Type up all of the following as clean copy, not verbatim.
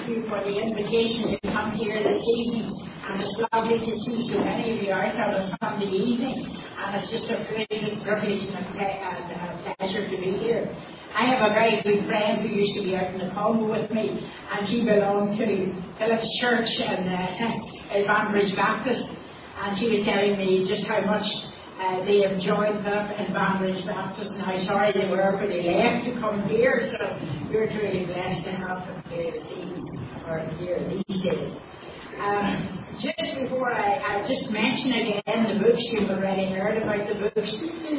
you for the invitation to come here this evening. And it's lovely to see so many of you out on a Sunday evening. And it's just a great privilege and a pleasure to be here. I have a very good friend who used to be out in the Congo with me, and she belonged to Philip's Church in Banbridge Baptist. And she was telling me just how much they have joined Philip in Banbridge Baptist and how sorry they were when they left to come here. So we're truly blessed to have them here this evening, or here these days. Just before I just mention again the books, you've already heard about the books.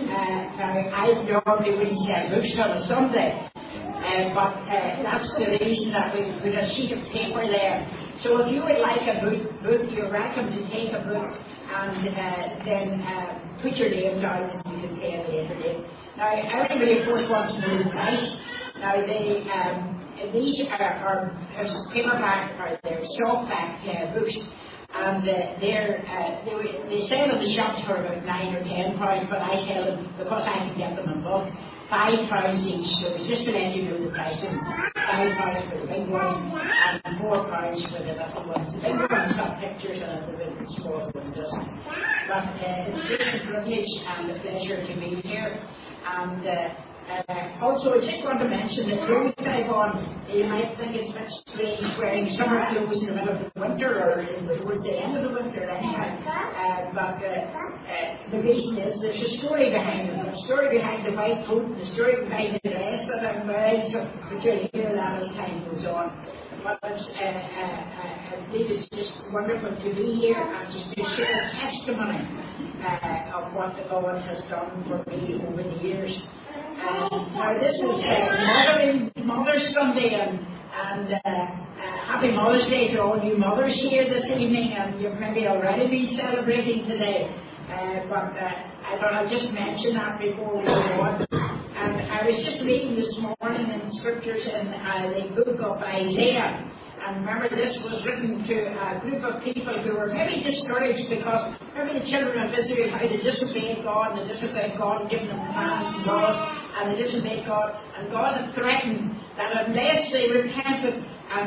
I normally wouldn't say books on a Sunday, but that's the reason that we put a sheet of paper there. So if you would like a book, you're welcome to take a book and then put your name down and you can pay a later date. Now, everybody of course wants to know the price. Now, these are paperback or they're softback books, and they sell in the shops for about £9 or £10, but I sell them because I can get them in bulk, £5 each. So it's just to let you know the pricing: £5 for the big ones and £4 for the little ones. The big ones got pictures and the small ones doesn't. But it's just a privilege and a pleasure to be here. And also, I just want to mention the clothes I've on. You might think it's a bit strange wearing summer clothes in the middle of the winter or towards the end of the winter anyhow. But the reason is there's a story behind it. The story behind the white coat and the story behind the dress that I'm wearing. So you'll hear that as time goes on. But I believe it's just wonderful to be here and just to share testimony of what the Lord has done for me over the years. Now this is Mother's Sunday, and happy Mother's Day to all you mothers here this evening, and you've maybe already been celebrating today, but I thought I'd just mention that before we go on. And I was just reading this morning in scriptures in the book of Isaiah. And remember, this was written to a group of people who were maybe discouraged because remember the children of Israel, how they disobeyed God, and they disobeyed God, giving them commands and laws, and they disobeyed God. And God had threatened that unless they repented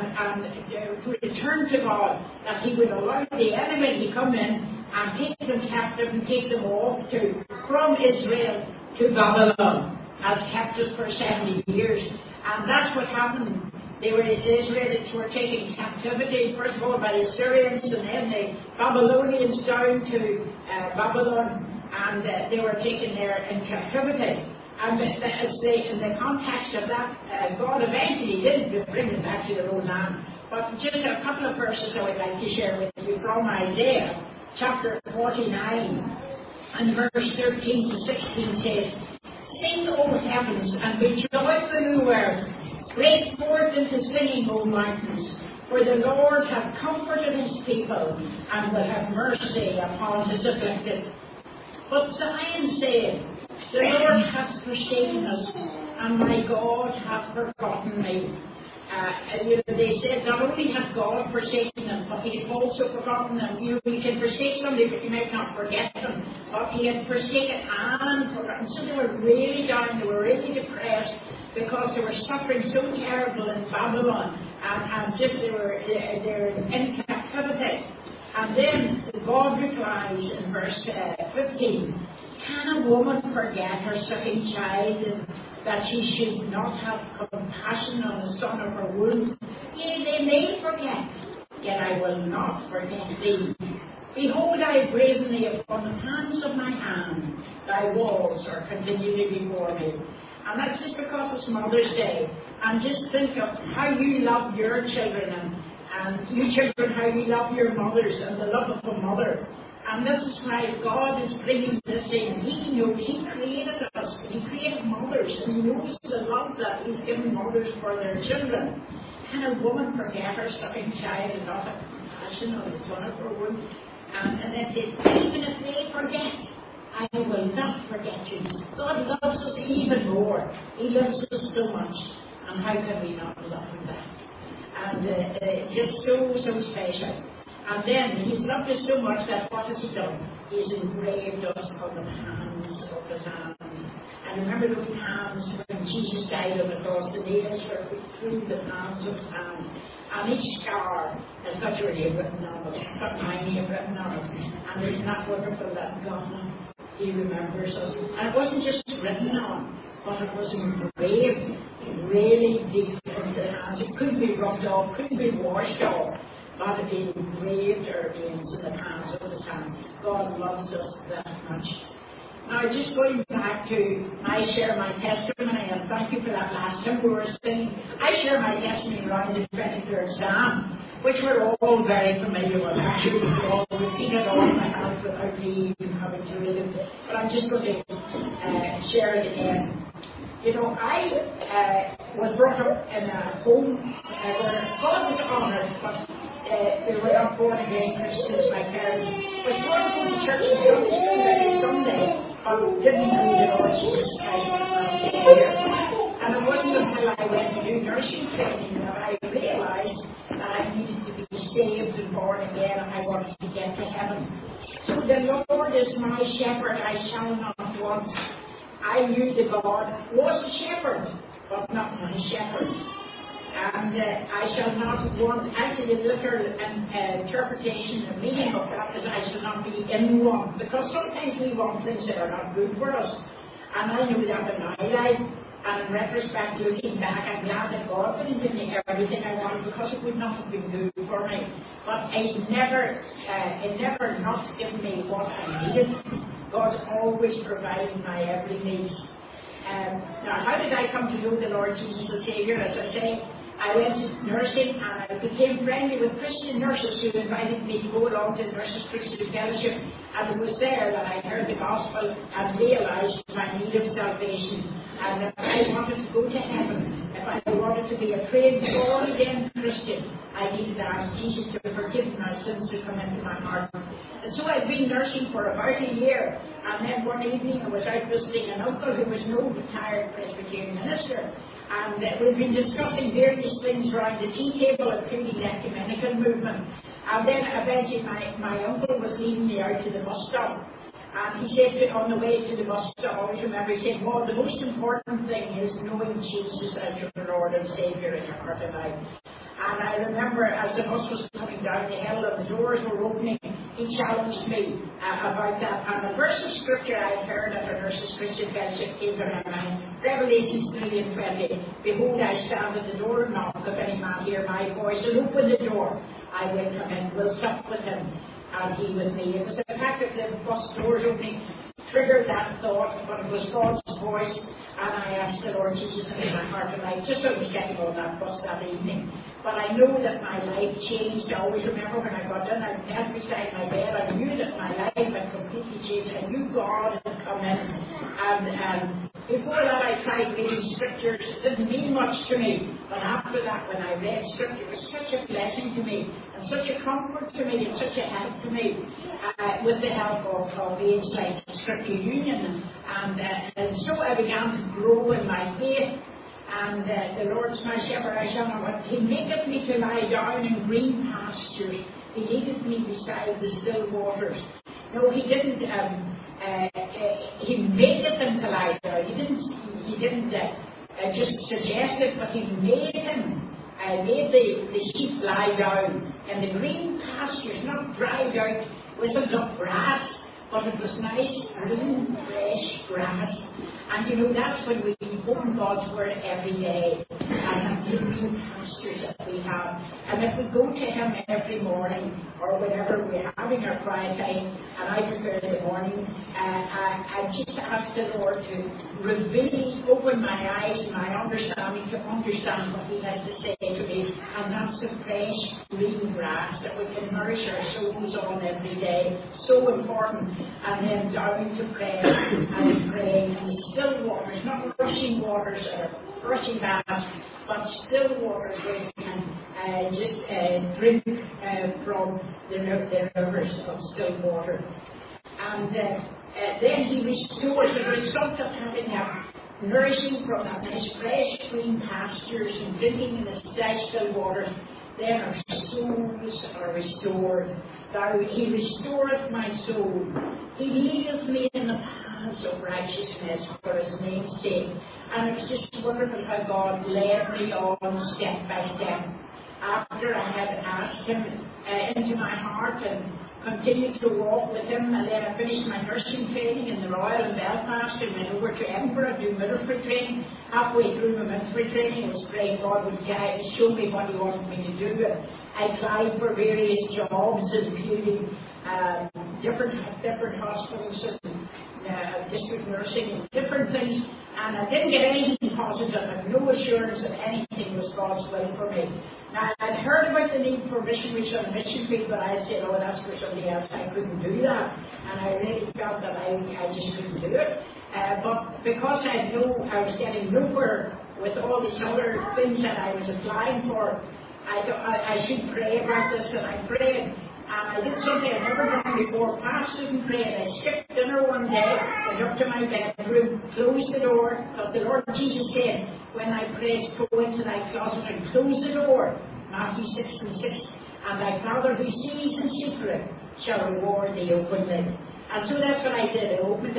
and returned to God, that He would allow the enemy to come in and take them captive and take them off from Israel to Babylon as captives for 70 years. And that's what happened. The Israelites were taken captivity, first of all by the Assyrians and then the Babylonians down to Babylon, and they were taken there in captivity. And in the context of that, God eventually did bring them back to their own land. But just a couple of verses I would like to share with you from Isaiah, chapter 49, and verse 13 to 16 says, "Sing, O heavens, and be joyful, O earth. Break forth into singing, O mountains, for the Lord hath comforted his people, and will have mercy upon his afflicted. But Zion said, The Lord hath forsaken us, and my God hath forgotten me." They said not only hath God forsaken them, but He had also forgotten them. You can forsake somebody, but you might not forget them. But He had forsaken and forgotten. So they were really down, they were really depressed, because they were suffering so terrible in Babylon, and just they were in captivity. And then God replies in verse 15, "Can a woman forget her sucking child, and that she should not have compassion on the son of her womb? Yea, they may forget, yet I will not forget thee. Behold, I have graven thee upon the palms of my hand. Thy walls are continually before me." And that's just because it's Mother's Day. And just think of how you love your children, and you children, how you love your mothers, and the love of a mother. And this is why God is bringing this in. He knows He created us. He created mothers, and He knows the love that He's given mothers for their children. Can a woman forget her sucking child and not have compassion on the son of her womb? And then says, even if they forget, I will not forget you. God loves us even more. He loves us so much. And how can we not love Him back? And just so special. And then He's loved us so much that what has He done? He's engraved us on the hands of His hands. And remember those hands when Jesus died on the cross, the nails were put through the palms of His hands. And each scar has got your name written on it, it's got my name written on it. And isn't that wonderful that God, He remembers us? And it wasn't just written on, but it was engraved really deep into the hands. It couldn't be rubbed off, couldn't be washed off, but it engraved our names in the hands all the time. God loves us that much. Now, just going back to share my testimony, and thank you for that last hymn we were singing. I share my testimony around the 23rd Psalm, which we're all very familiar with. Actually, we all repeat it all in my house without me even having to read it. But I'm just going to share it again. You know, I was brought up in a home where God was honoured, but we were not born again Christians. My parents was brought up in the church and Sunday school every Sunday, but didn't know the Lord Jesus Christ was not Saviour. And it wasn't until I went to do nursing training that I realised that I needed to be saved and born again, and I wanted to get to heaven. So the Lord is my shepherd; I shall not want. I knew that God was a shepherd, but not my shepherd. And I shall not want, actually the literal interpretation and meaning of that is I shall not be in want. Because sometimes we want things that are not good for us. And I knew that in my life. And in retrospect, looking back, I'm glad that God didn't give me everything I wanted, because it would not have been good for me. But it never not given me what I needed. God's always providing my every need. Now, how did I come to know the Lord Jesus as Saviour? As I say, I went to nursing and I became friendly with Christian nurses who invited me to go along to the Nurses Christian Fellowship. And it was there that I heard the gospel and realised my need of salvation. And if I wanted to go to heaven, if I wanted to be a praying, born-again Christian, I needed to ask Jesus to forgive my sins to come into my heart. And so I'd been nursing for about a year. And then one evening I was out visiting an uncle who was no retired Presbyterian minister. And we've been discussing various things around the tea table, including the ecumenical movement. And then eventually my uncle was leading me out to the bus stop. And he said on the way to the bus stop, I always remember, he said, well, the most important thing is knowing Jesus as your Lord and Saviour in your heart and life. And I remember as the bus was coming down the hill and the doors were opening, he challenged me about that. And the verse of scripture I had heard at the Nurses Christian Fellowship came to my mind. Revelations 3:20. Behold, I stand at the door and knock. If any man hear my voice and open the door, I will come in, will sup with him, and he with me. It was the fact that the bus doors opening triggered that thought, but it was God's voice. And I asked the Lord Jesus into my heart and life, just so I was getting on that bus that evening. But I know that my life changed. I always remember when I got done, I knelt beside my bed. I knew that my life had completely changed. I knew God had come in. And before that, I tried reading scriptures. It didn't mean much to me. But after that, when I read scripture, it was such a blessing to me, and such a comfort to me, and such a help to me, with the help of aids like Scripture Union. And so I began to grow in my faith. And the Lord is my shepherd, I shall not want. He maketh me to lie down in green pastures. He leadeth me beside the still waters. No, he didn't. He maketh him to lie down. He didn't just suggest it, but he made him. Made the sheep lie down in the green pastures, not dried out. Wasn't enough grass, but it was nice, green, fresh grass. And you know, that's when we open God's Word every day. And the green pastures that we have. And if we go to Him every morning, or whenever we're having our quiet time, and I prefer the morning, I just ask the Lord to reveal, open my eyes and my understanding to understand what He has to say to me. And that's the fresh green grass that we can nourish our souls on every day. So important. And then down to prayer and praying in the still waters, not rushing waters or rushing baths, but still waters where we can just drink from the rivers of still water. And then He restores the result of having that nourishing from that nice fresh green pastures and drinking in the still waters. Then our souls are restored. He restoreth my soul. He leadeth me in the paths of righteousness for His name's sake. And it's just wonderful how God led me on step by step. After after I had asked him into my heart and continued to walk with him, and then I finished my nursing training in the Royal in Belfast and went over to Edinburgh to do midwifery training. Halfway through my midwifery training, I was praying God would show me what He wanted me to do. And I applied for various jobs, including different hospitals and district nursing and different things, and I didn't get anything positive. I had no assurance that anything was God's will for me. Now, I'd heard about the need for missionaries on the mission field, but I said, oh, that's for somebody else. I couldn't do that, and I really felt that I just couldn't do it. But because I knew I was getting nowhere with all these other things that I was applying for, I thought I should pray about this, and I prayed. And I did something I'd never done before, fasted and prayed. I skipped dinner one day, went up to my bedroom, closed the door, because the Lord Jesus said, when I prayed, go into thy closet and close the door. Matthew 6:6. And thy Father who sees in secret shall reward thee openly. And so that's what I did. I opened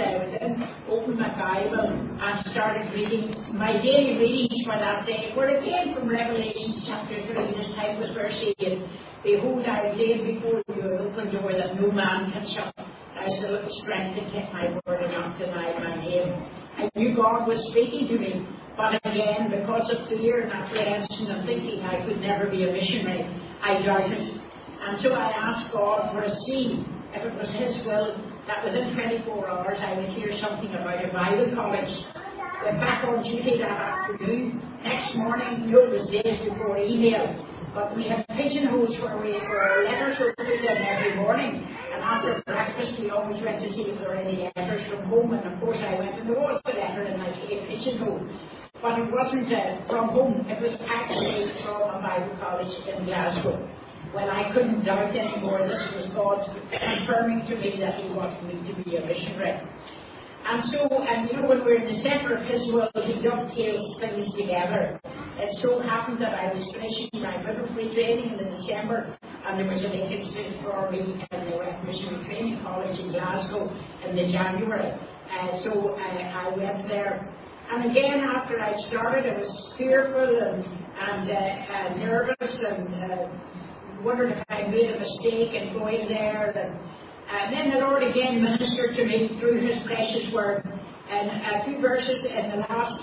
my Bible and started reading. My daily readings for that day were again from Revelation chapter 3. This time was verse 8. Behold, I lay before you an open door that no man can shut. I was a little strength to keep my word and not deny my name. I knew God was speaking to me, but again, because of fear and apprehension and thinking I could never be a missionary, I doubted. And so I asked God for a seed, if it was His will, that within 24 hours I would hear something about a Bible college. Went back on duty that afternoon. Next morning, it was days before email, but we had pigeonholes where letters were put in every morning. And after breakfast, we always went to see if there were any letters from home. And of course, I went, and there was a letter in my pigeonhole. But it wasn't from home. It was actually from a Bible college in Glasgow. Well, I couldn't doubt anymore. This was God confirming to me that He wanted me to be a missionary. And so, when we're in the centre of His will, He dovetails things together. It so happened that I was finishing my midwifery training in December, and there was a vacancy for me in the Missionary Training College in Glasgow in January. So I went there. And again, after I started, I was fearful and nervous and wondered if I made a mistake in going there. And then the Lord again ministered to me through His precious word. And a few verses in the last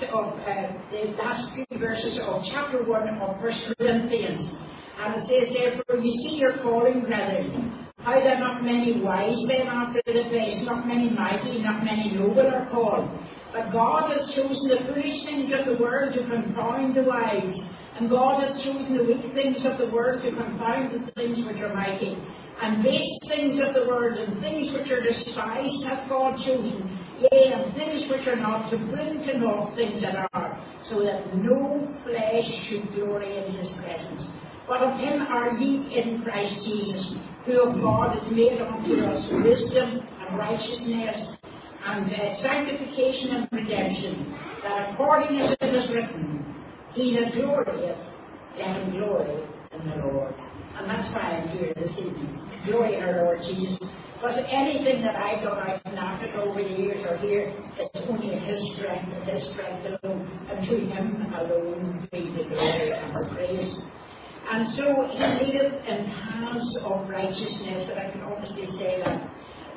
few verses of chapter 1 of 1 Corinthians. And it says, therefore, you see your calling, brethren, how that not many wise men after the place, not many mighty, not many noble are called. But God has chosen the foolish things of the world to confound the wise. And God has chosen the weak things of the world to confound the things which are mighty. And base things of the world and things which are despised hath God chosen, yea, and things which are not, to bring to naught things that are, so that no flesh should glory in His presence. But of Him are ye in Christ Jesus, who of God is made unto us wisdom and righteousness and sanctification and redemption, that according as it is written, He that glorieth, let him glory in the Lord. And that's why I'm here this evening. Glory in our Lord Jesus. Because anything that I've done, I've knackered over the years or here, it's only His strength alone. And to Him alone be the glory and the praise. And so He leadeth in paths of righteousness, that I can honestly say that.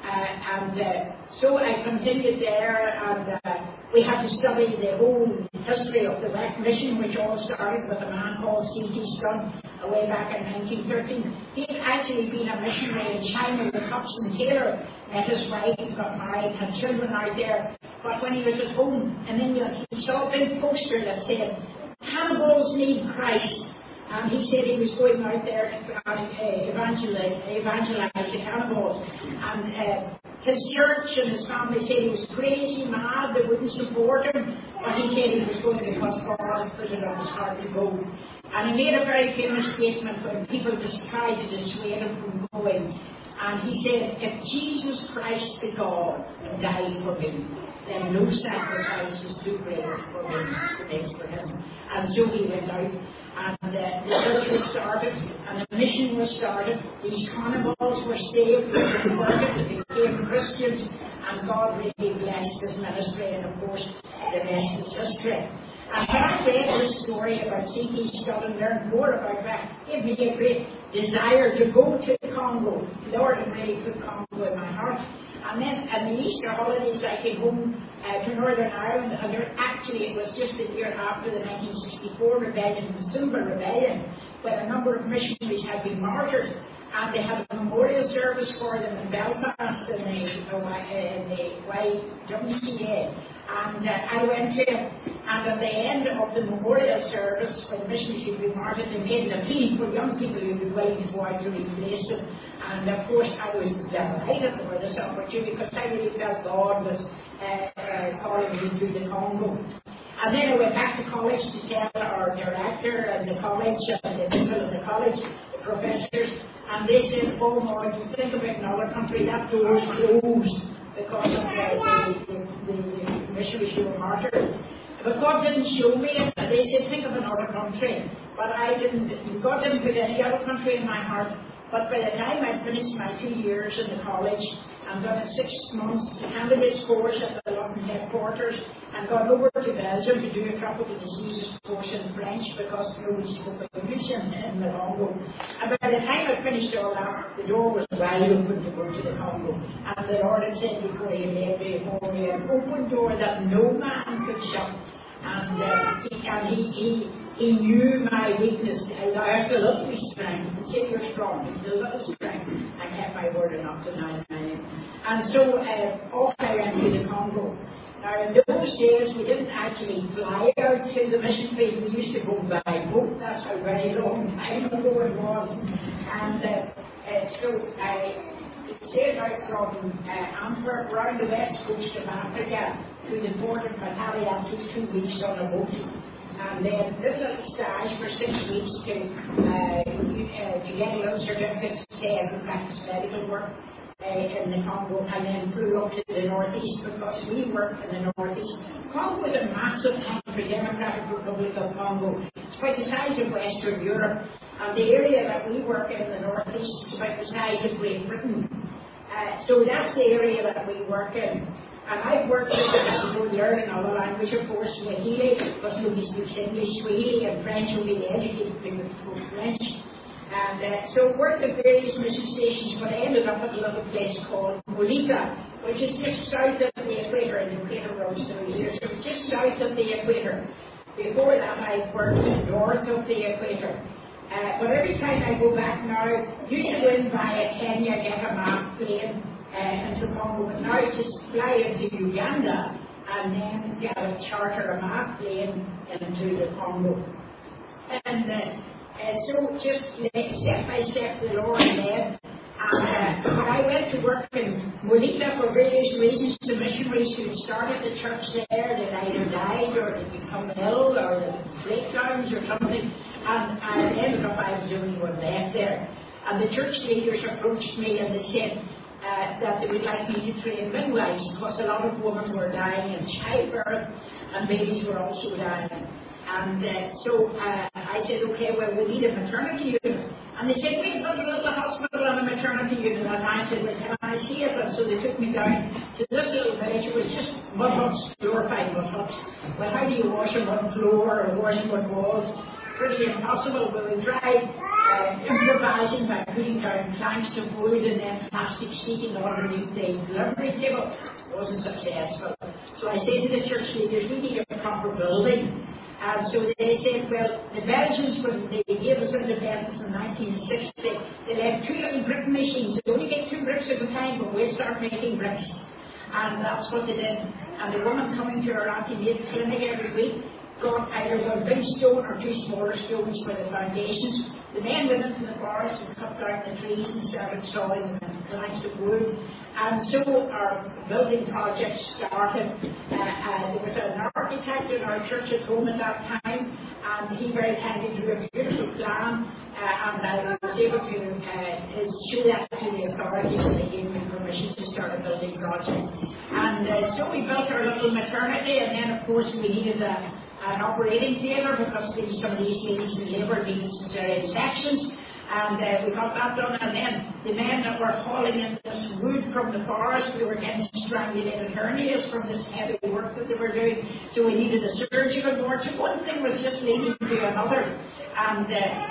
So I continued there, and we had to study the whole history of the Wreck Mission, which all started with a man called C.T. Studd, way back in 1913. He had actually been a missionary in China with Hudson Taylor, met his wife, got married, had children out there. But when he was at home in England, he saw a big poster that said, "Cannibals need Christ." And he said he was going out there to evangelize the cannibals. And his church and his family said he was crazy, mad, they wouldn't support him. But he said he was going because God had put it on his heart to go. And he made a very famous statement when people just tried to dissuade him from going. And he said, if Jesus Christ be God and died for me, then no sacrifice is too great for me to make for Him. And so he went out. And the church was started, and the mission was started. These cannibals were saved, they were converted, they became Christians, and God really blessed His ministry, and of course, the rest is history. And when I read this story about C.T. Studd and learned more about that, it gave me a great desire to go to Congo. Lord, it really put Congo in my heart. And then at the Easter holidays, I came home to Northern Ireland, and it was just a year after the 1964 rebellion, the Zimba rebellion, when a number of missionaries had been martyred. And they had a memorial service for them in Belfast in the YWCA. And I went to it, and at the end of the memorial service, when the missionaries had been martyred, they made an appeal for young people who would be willing to go out to replace them. And of course, I was delighted for this opportunity because I really felt God was calling me to the Congo. And then I went back to college to tell our director and the college, and the people in the college, the professors, and they said, oh no, if you think about another country, that door is closed because of the missionaries who were martyred. But God didn't show me it. They said, think of another country. But I didn't, God didn't put any other country in my heart. But by the time I finished my 2 years in the college, and done a 6 months candidates course at the London headquarters, and got over to Belgium to do a tropical diseases course in French because nobody spoke English in the Congo. And by the time I finished all that, the door was wide open to go to the Congo. And the Lord had said before He made me for me an open door that no man could shut. And he knew my weakness. I have a little strength. He said, you're strong. It's a little strength. I kept my word enough to 9. And so off I went to the Congo. Now in those days we didn't actually fly out to the mission field. We used to go by boat. That's how very long time ago it was. And so I sailed out from Antwerp round the west coast of Africa to the port of Batavia. It took 2 weeks on a boat. And then did a little stage for 6 weeks to get a little certificate to stay and practice medical work in the Congo, and then flew up to the northeast because we worked in the northeast. Congo is a massive country, Democratic Republic of Congo. It's about the size of Western Europe, and the area that we work in the northeast is about the size of Great Britain. So that's the area that we work in. And I've worked with learning another language, of course, Swahili, because nobody speaks English, Swahili, and French will be educated people who spoke French. And so worked at various mission stations, but I ended up at a little place called Molita, which is just south of the equator, and the equator runs through here, so it's just south of the equator. Before that, I worked north of the equator. But every time I go back now, used to go in via Kenya, get a map plane, into Congo, but now just fly into Uganda and then get a charter a map plane into the Congo. And so just step by step the Lord led. And when I went to work in Molita for various reasons, the missionaries who started the church there, they either died or they become ill or the breakdowns or something. And I ended up, I was the only one left there. And the church leaders approached me and they said, that they would like me to train midwives because a lot of women were dying in childbirth and babies were also dying. And so I said, okay, well, we need a maternity unit. And they said, we've got a little hospital and a maternity unit. And I said, well, can I see it? And so they took me down to this little village. It was just mud huts, glorified mud huts. Well, how do you wash a mud floor or wash mud walls? Pretty impossible, but we tried improvising by putting down planks of wood and then plastic sheeting underneath the delivery table. It wasn't successful. So I said to the church leaders, we need a proper building. And so they said, well, the Belgians, when they gave us independence in 1960, they left 2 little brick machines. They only get 2 bricks at a time, but we'll start making bricks. And that's what they did. And the woman coming to our anti-maid clinic every week got either one big stone or 2 smaller stones for the foundations. The men went into the forest and cut down the trees and started sawing them into planks of wood. And so our building project started. There was an architect in our church at home at that time, and he very kindly drew a beautiful plan, and I was able to show that to the authorities, and they gave me permission to start a building project. And so we built our little maternity, and then of course we needed an operating theatre because some of these ladies in labour needed cesarean sections. And we got that done, and then the men that were hauling in this wood from the forest, they were getting strangulated hernias from this heavy work that they were doing, so we needed a surgical board. So one thing was just leading to another, and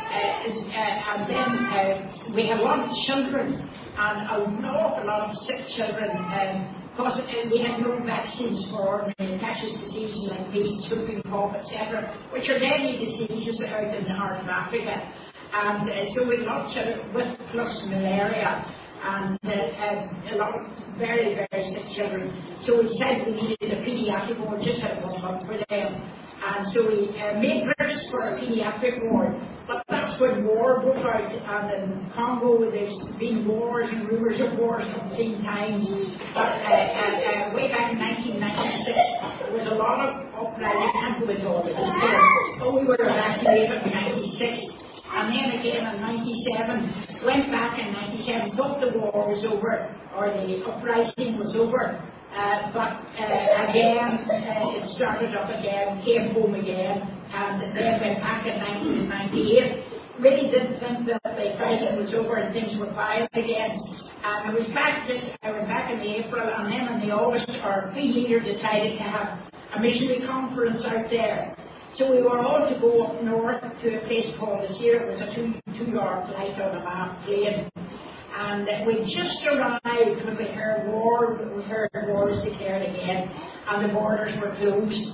then we had lots of children, and an awful lot of sick children, because we had no vaccines for infectious diseases like measles, whooping cough, etc., which are deadly diseases out in the heart of Africa. And so we had lots of with plus malaria, and a lot of very, very sick children. So we decided we needed a paediatric ward, just had one month for them. And so we made bricks for a paediatric ward. But that's when war broke out, and in Congo there's been wars and rumours of wars 15 times. But way back in 1996, there was a lot of uprising. I can't go into all the details, but we were evacuated in 96. And then again in 97, went back in 97, thought the war was over, or the uprising was over, but again, it started up again, came home again, and then went back in 1998. Really didn't think that the uprising was over and things were quiet again. And I went back in April, and then in the August, our field leader decided to have a missionary conference out there. So we were all to go up north to a place called Assyria. It was a two-hour flight on a half plane. And we just arrived when we heard war was declared again, and the borders were closed.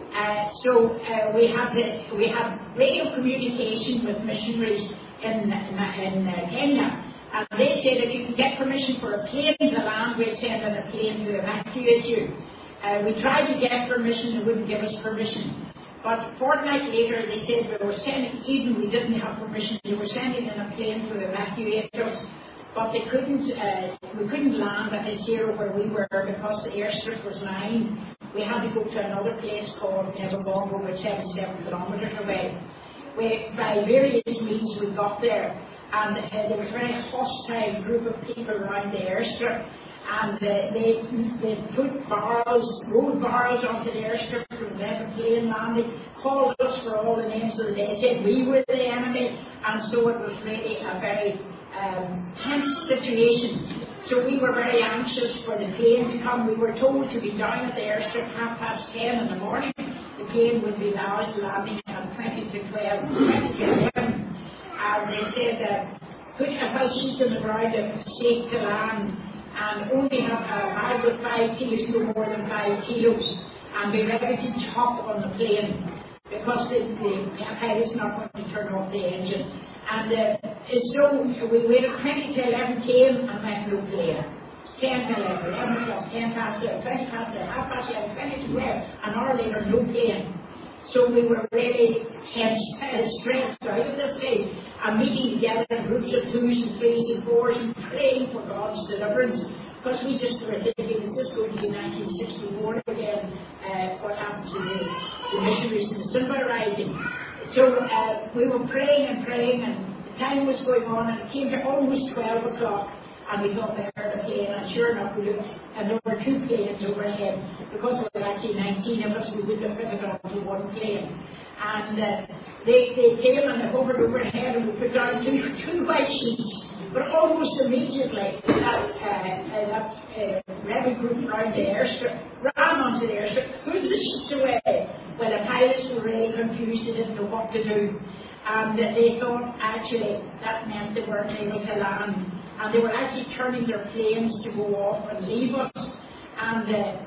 So we had radio communication with missionaries in Kenya. And they said if you can get permission for a plane to land, we'll send in a plane to evacuate you. We tried to get permission, they wouldn't give us permission. But a fortnight later, they said we were sending, even we didn't have permission, they were sending in a plane to evacuate us. But they couldn't, we couldn't land at Assyria where we were because the airstrip was mined. We had to go to another place called Nebugongo, about 77 kilometres away. By various means we got there, and there was a very hostile group of people around the airstrip. And they put road barrels onto the airstrip to prevent a plane landing, called us for all the names of the day, said we were the enemy, and so it was really a very tense situation. So we were very anxious for the plane to come. We were told to be down at the airstrip 10:30 in the morning. The plane would be landing at 20 to 11. And they said, put a house sheet on the ground if it's safe to land, and only have a bag with 5 kilos, no more than 5 kilos, and be ready to chop on the plane, because the pilot's not going to turn off the engine. And so we waited 20 to 11 came and went no plane. 10 to 11, 11 o'clock, 10 past 11, 20 past 11, half past 11, 20 to 12, an hour later, no plane. So we were really tense, stressed out at this stage, and meeting together in groups of 2s and 3s and 4s and praying for God's deliverance, because we just were thinking, is this going to be 1964 again, what happened to the missionaries in the Silver Rising? So we were praying, and the time was going on, and it came to almost 12 o'clock. And we thought we heard a plane, and sure enough, we looked, and there were 2 planes overhead. Because we were actually 19 of us, we wouldn't have fitted onto 1 plane. And they came and they hovered overhead, and we put down two white sheets. But almost immediately, that rebel group around the airstrip ran onto the airstrip, pulled the sheets away. Well, the pilots were really confused, they didn't know what to do. And they thought, actually, that meant they weren't able to land. And they were actually turning their planes to go off and leave us. And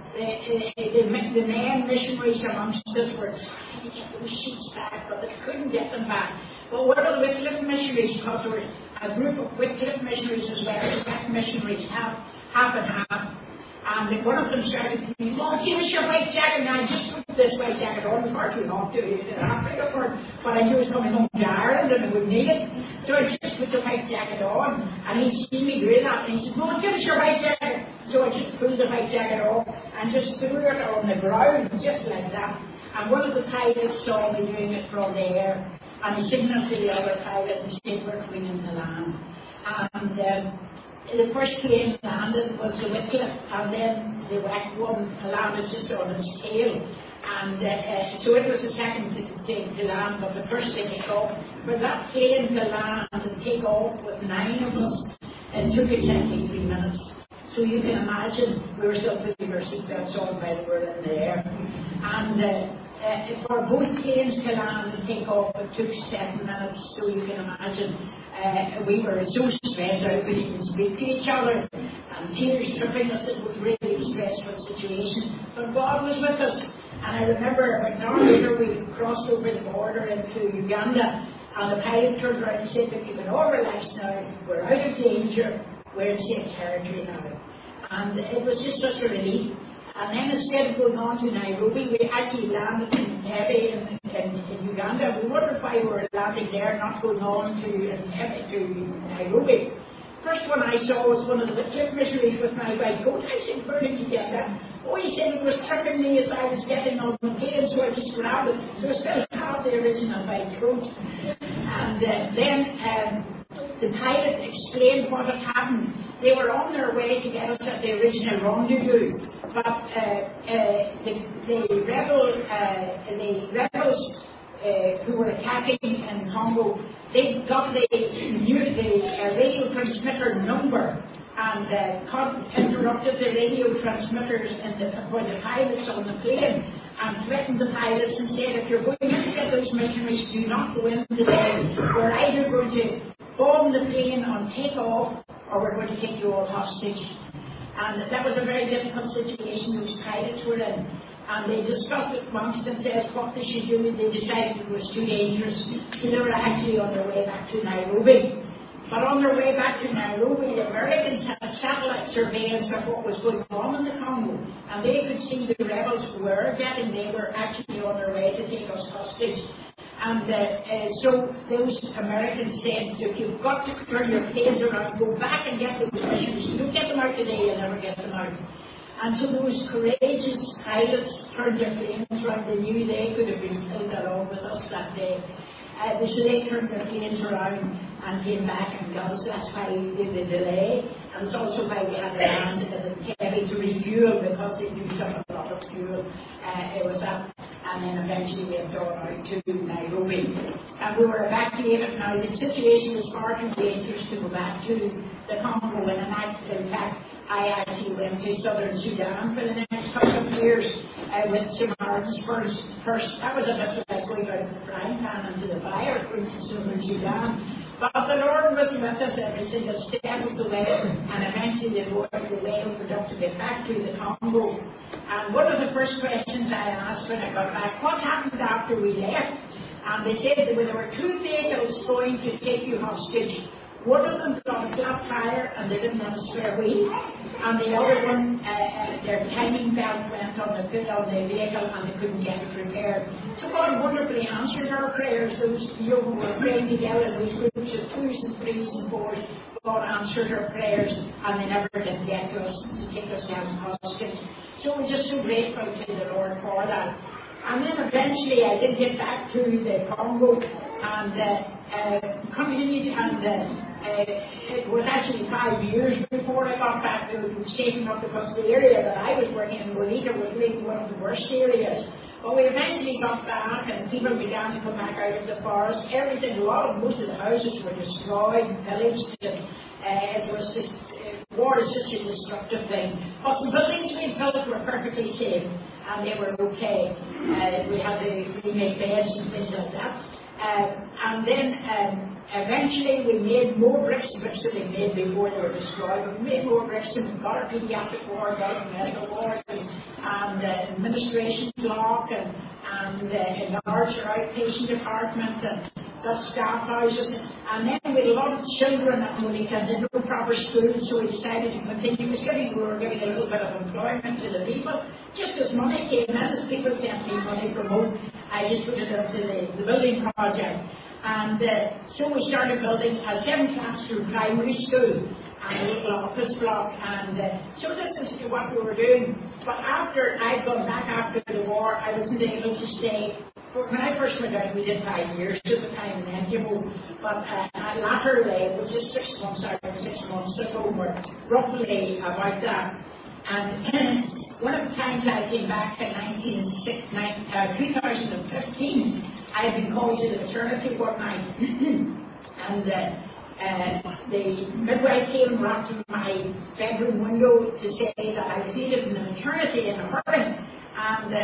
the men missionaries amongst us were trying to get those sheets back, but they couldn't get them back. But one of the Wycliffe missionaries, because there was a group of Wycliffe missionaries as well as black missionaries, half and half. And one of them started to me, "Oh, give us your white jacket." Now I just put this white jacket on, far too long to Africa for it, but I knew it was coming home to Ireland and I would need it. So I just put the white jacket on, and he'd seen me doing that, and he said, "No, give us your white jacket." So I just pulled the white jacket off and just threw it on the ground, just like that. And one of the pilots saw me doing it from the air, and he signalled to the other pilot and said, "We're coming in the land." And the first plane landed was the Wycliffe, and then the whack one landed just on its tail. And so it was the second to land, but the first to take off. For that plane to land and take off with 9 of us, it took exactly 3 minutes. So you can imagine we were still putting our seatbelts on while we were in the air. And for both planes to land and take off, it took 7 minutes. So you can imagine we were so stressed out, we didn't speak to each other. And tears dripping us, it was really a stressful situation. But God was with us. And I remember about an hour later we crossed over the border into Uganda, and the pilot turned around and said, "Look, you can all relax now, we're out of danger, we're in safe territory now." And it was just such a relief. And then instead of going on to Nairobi, we actually landed in Entebbe in Uganda. We wondered why we were landing there, not going on to Entebbe to Nairobi. First one I saw was one of the clip missionaries with my white coat. I said, "Where did you get that?" "Oh," he said, "it was tripping me as I was getting on the plane, so I just grabbed it." So I still have the original white coat. And then the pilot explained what had happened. They were on their way to get us at the original rendezvous, but the rebels who were attacking in Congo, they got the radio transmitter number and interrupted the radio transmitters for the pilots on the plane and threatened the pilots and said, "If you're going to get those missionaries, do not go in today. We're either going to bomb the plane on takeoff or we're going to take you all hostage." And that was a very difficult situation those pilots were in. And they discussed it amongst themselves what they should do, and they decided it was too dangerous. So they were actually on their way back to Nairobi. But on their way back to Nairobi, the Americans had satellite surveillance of what was going on in the Congo. And they could see the rebels were getting, they were actually on their way to take us hostage. And so those Americans said, "If you've got to turn your planes around, go back and get those missionaries. You don't get them out today, you'll never get them out." And so those courageous pilots turned their planes around. They knew they could have been killed along with us that day. So they turned their planes around and came back and got us. That's why we did the delay. And it's also why we had to land at Entebbe to refuel, because they used up a lot of fuel with that. And then eventually we had gone out to Nairobi. And we were evacuated. Now the situation was far too dangerous to go back to the Congo. And in fact, I actually went to southern Sudan for the next couple of years with Samaritans first. That was a bit like going out of the frying pan into the fire, going to southern Sudan. But the Lord was with us every single step of the way, and eventually the way opened up to get back to the Congo. And one of the first questions I asked when I got back, "What happened after we left?" And they said that there were 2 vehicles going to take you hostage. One of them got a flat tire and they didn't have a spare wheel. And the other one, their timing belt went on the vehicle and they couldn't get it repaired. So God wonderfully answered our prayers. Those who were praying together in these groups of 2s and 3s and 4s, God answered our prayers and they never did get to us to take us down hostage. So we're just so grateful to the Lord for that. And then eventually I did get back to the Congo and continued, and it was actually 5 years before I got back to safe enough, because the area that I was working in, Molita, was really one of the worst areas. But we eventually got back and people began to come back out of the forest. Everything, most of the houses were destroyed, pillaged, and it was just, war is such a destructive thing. But the buildings we built were perfectly safe and they were okay. We had the remade beds and things like that. And then eventually we made more bricks that we made before they were destroyed. We made more bricks and got our pediatric ward, got our medical ward, and administration block, and enlarged our outpatient department, and got staff houses. And then we had a lot of children at Molita and did no proper schools, so we decided to continue. We were giving a little bit of employment to the people. Just as money came in, as people sent me money from home, I just put it into the building project. And so we started building a 7-classroom primary school and a little office block. And so this is what we were doing. But after I'd gone back after the war, I wasn't able to stay. When I first went out, we did 5 years at the time, and then came home. But latterly, it was just 6 months out, 6 months ago, roughly about that. And one of the times I came back in 2015, I had been called to the maternity ward night, and the midwife came and rapped on my bedroom window to say that I was needed in the maternity in a hurry. And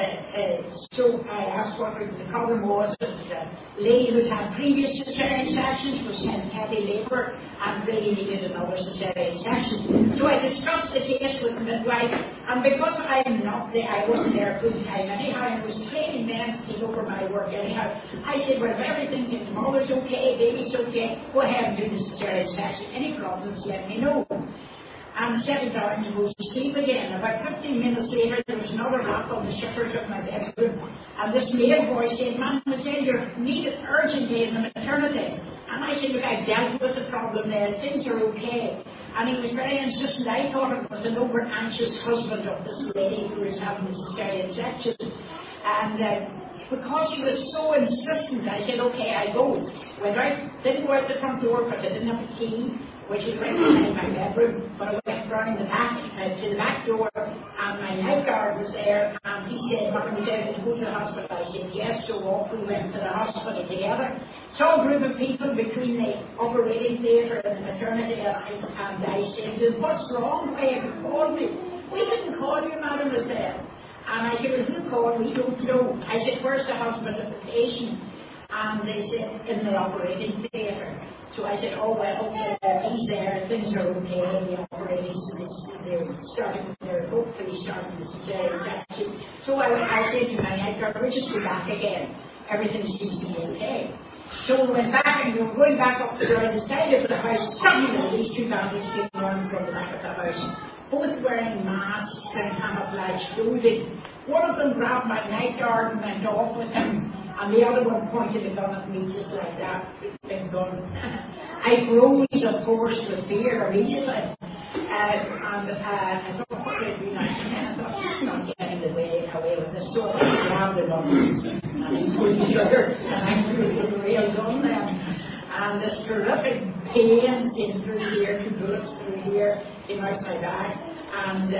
so I asked what the problem was. That the lady who'd had previous cesarean sections was in heavy labour and really needed another cesarean section. So I discussed the case with the midwife, and because I wasn't there full time anyhow, and was training men to take over my work anyhow, I said, well, if everything, if the mother's okay, baby's okay, go ahead and do the cesarean section. Any problems, let me know. And settled down to go to sleep again. About 15 minutes later, there was another knock on the shutters of my bedroom, and this male voice said, Mademoiselle, you're needed urgently in the maternity. And I said, look, I've dealt with the problem there, things are okay. And he was very insistent. I thought it was an over-anxious husband of this lady who was having the cesarean section. And because he was so insistent, I said, okay, I go. Went out, didn't go out the front door because I didn't have a key, which was right behind my bedroom, but I went running to the back door, and my night guard was there, and he said, Mademoiselle, did you go to the hospital? I said, yes, so off we went to the hospital together. Saw a group of people between the operating theatre and the maternity, and I said to them, what's wrong? Why have you called me? We didn't call you, Mademoiselle. And I said, well, who called? We don't know. I said, where's the husband of the patient? And they said, in the operating theatre. So I said, oh, well, okay, he's there, things are okay in the operating, so they're hopefully starting the cesarean section. So I said to my night guard, we'll just go back again. Everything seems to be okay. So we went back, and we were going back up the side of the house. Suddenly, these two bandits came running from the back of the house, both wearing masks and camouflage clothing. One of them grabbed my night guard and went off with him, and the other one pointed a gun at me just like that, big gun. I froze, of course, with fear immediately. And I thought, what would it be like? And I thought, he's not getting away with this. So I grabbed the gun, and he pulled the trigger, and I threw the real gun then. And this terrific pain came through here, 2 bullets through here, came out my back, and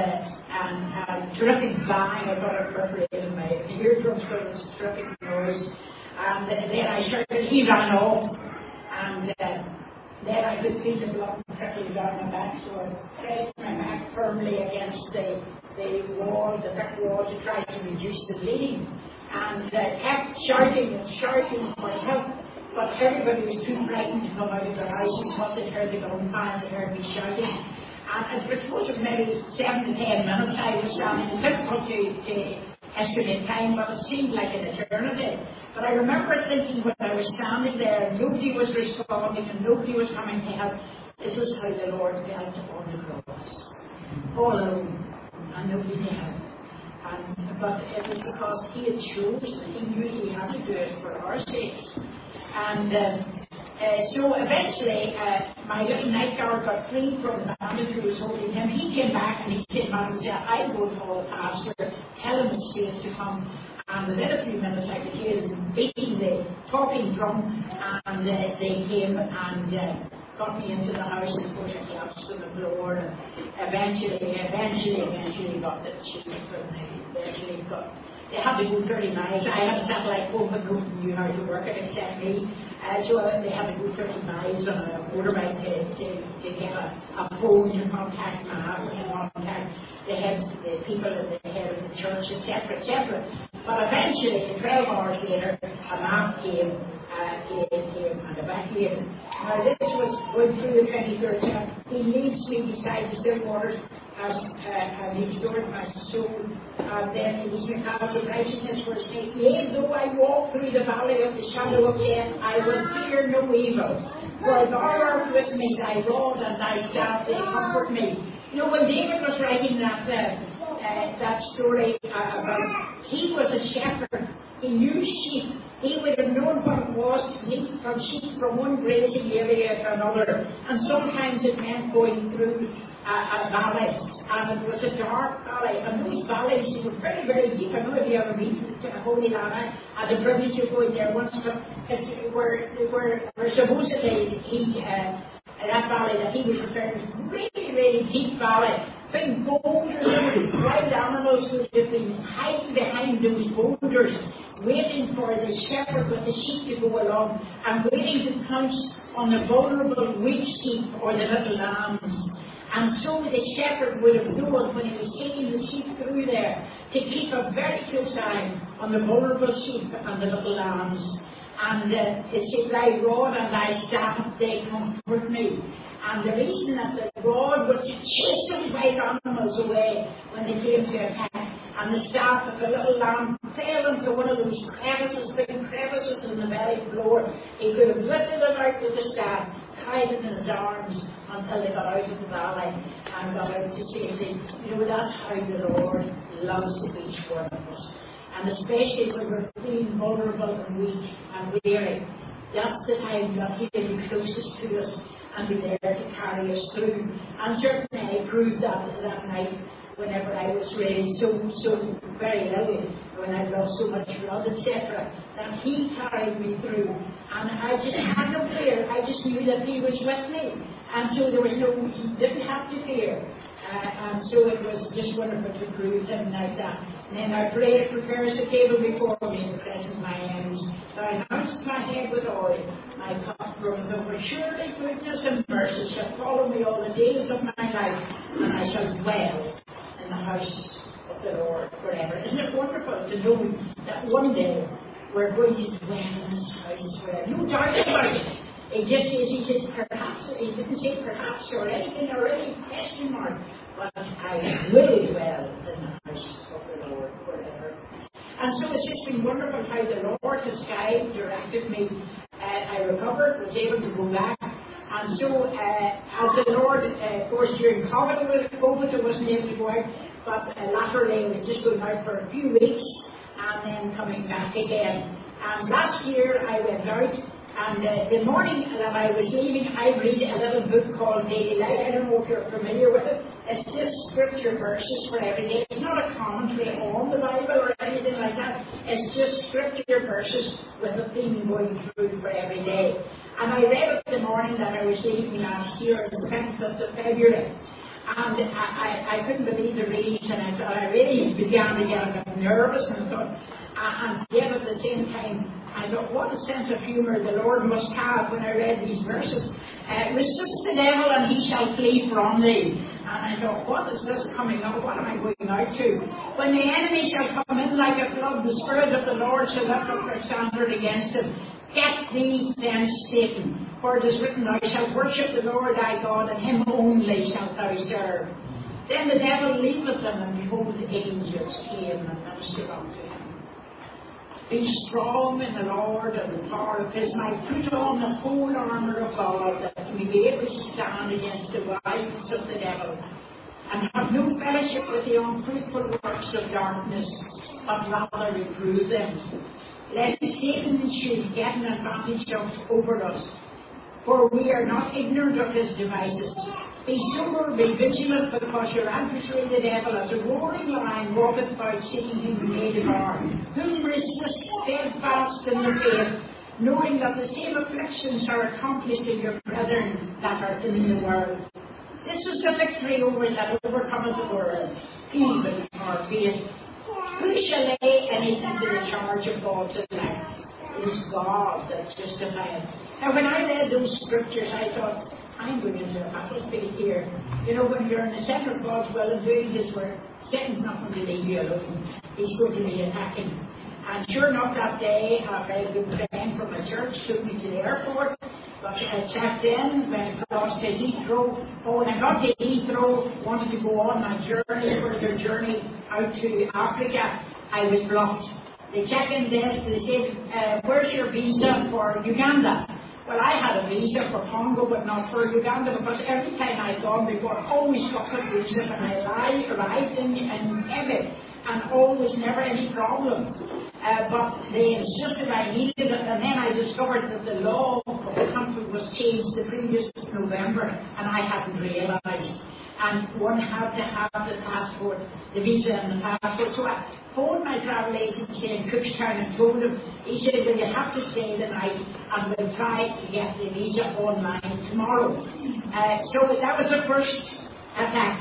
terrific bang. I thought it perforated my eardrums, but it was a terrific noise. And then I shouted, he ran off, and then I could see the blood trickling down my back, so I pressed my back firmly against the wall, the brick wall, to try to reduce the bleeding, and kept shouting for help. But everybody was too frightened to come out of their houses because they heard the gunfire, they heard me shouting. And I suppose it was maybe 7 to 10 minutes I was standing. It's difficult to estimate time, but it seemed like an eternity. But I remember thinking when I was standing there, and nobody was responding and nobody was coming to help, this is how the Lord felt on the cross. All alone, and nobody to help. But it was because he had chosen, he knew he had to do it for our sakes. And so eventually, my little night guard got free from the bandit who was holding him. He came back and he said, Mademoiselle, I'll go to the pastor, tell him it's safe to come. And within a few minutes, I could hear them beating the talking drum, and they came and got me into the house, and of course I collapsed on the floor, and eventually got the chief, and eventually got. They had to go 30 miles. I had a satellite phone, but nobody knew how to work it except me. So they had to go 30 miles on a motorbike to get a phone to contact my husband, to contact the people at the head of the church, etc., etc. But eventually, 12 hours later, a man came and evacuated. Now, this was going through the 23rd chapter. He leads me beside the still waters. And he restored my soul, and then he leads me paths of righteousness for his sake. Yea, though I walk through the valley of the shadow of death, I will fear no evil. For thou art with me, thy rod and thy staff, they comfort me. You know, when David was writing that story about, he was a shepherd. He knew sheep. He would have known what it was to leap from sheep from one grazing area to another. And sometimes it meant going through a valley, and it was a dark valley, and those valleys were very, very deep. I know if you ever been to Holy Land, I had the privilege of going there once, but where supposedly that valley that he was referring to, really, really deep valley, big boulders, wild animals would have been hiding behind those boulders, waiting for the shepherd with the sheep to go along, and waiting to pounce on the vulnerable weak sheep or the little lambs. And so the shepherd would have known when he was taking the sheep through there to keep a very close eye on the vulnerable sheep and the little lambs. And it said, thy rod and thy staff, they comfort me. And the reason that the rod was to chase those wild animals away when they came to attack, and the staff of the little lamb fell into one of those crevices, big crevices in the valley floor. He could have lifted it out with the staff, tied it in his arms until they got out of the valley and got out to safety. You know, that's how the Lord loves each one of us. And especially when we're feeling vulnerable and weak and weary, that's the time that He will be closest to us and be there to carry us through. And certainly I proved that night whenever I was raised so very ill, when I lost so much blood, etc., that He carried me through. And I just had no fear. I just knew that He was with me. And so there was He didn't have to fear. And so it was just wonderful to prove Him like that. And then I prayed, prepares a table before me in the presence of my enemies. So I announced my head with oil. My cup runneth over. Surely goodness and mercy shall follow me all the days of my life, and I shall dwell in the house of the Lord forever. Isn't it wonderful to know that one day we're going to dwell in His house forever? No doubt about it. It just is, He says perhaps, He didn't say perhaps or anything or any question mark, but I will dwell in the house of the Lord forever. And so it's just been wonderful how the Lord has guided, directed me. I recovered, was able to go back. And so, as the Lord, of course, during COVID, I wasn't able to go out, but latterly I was just going out for a few weeks and then coming back again. And last year I went out, and the morning that I was leaving, I read a little book called Daily Light. I don't know if you're familiar with it. It's just scripture verses for every day. It's not a commentary on the Bible or anything like that. It's just scripture verses with a theme going through for every day. And I read it the morning that I was leaving last year, the 10th of February. And I couldn't believe the readings, and I really began to get a bit nervous and thought, and yet at the same time, I thought, what a sense of humour the Lord must have when I read these verses. Resist the devil and he shall flee from thee. And I thought, what is this coming up? What am I going out to? When the enemy shall come in like a flood, the Spirit of the Lord shall lift up their standard against him. Get thee thence, Satan. For it is written, thou shalt worship the Lord thy God, and Him only shalt thou serve. Then the devil leaveth them, and behold, the angels came and ministered unto him. Be strong in the Lord and the power of His might. Put on the whole armour of God, that you may be able to stand against the wiles of the devil. And have no fellowship with the unfruitful works of darkness, but rather reprove them, lest Satan should get an advantage over us. For we are not ignorant of his devices. Be sober, be vigilant, because your adversary the devil, as a roaring lion, walketh about seeking whom he may devour. Whom resist steadfast in the faith, knowing that the same afflictions are accomplished in your brethren that are in the world. This is the victory that overcometh the world, even our faith. Who shall lay anything to the charge of God's elect? It is God that justifieth. Now, when I read those scriptures, I thought, I'm going into a battlefield here. You know, when you're in the centre of God's will and doing His work, Satan's not going to leave you alone. He's going to be attacking. And sure enough, that day, after I'd been praying for my church, took me to the airport. But I checked in, went across to Heathrow. Oh, when I got to Heathrow, wanted to go on my journey, further journey out to Africa, I was blocked. The check-in desk, they said, where's your visa for Uganda? Well, I had a visa for Congo, but not for Uganda, because every time I'd gone before, I always got a visa, and I arrived in Ebit, and always never any problem. But they insisted I needed it, and then I discovered that the law of the country was changed the previous November, and I hadn't realised. And one had to have the passport, the visa and the passport. So I phoned my travel agency in Cookstown and told him, he said, well, you have to stay the night, and we'll try to get the visa online tomorrow. So that was the first attack.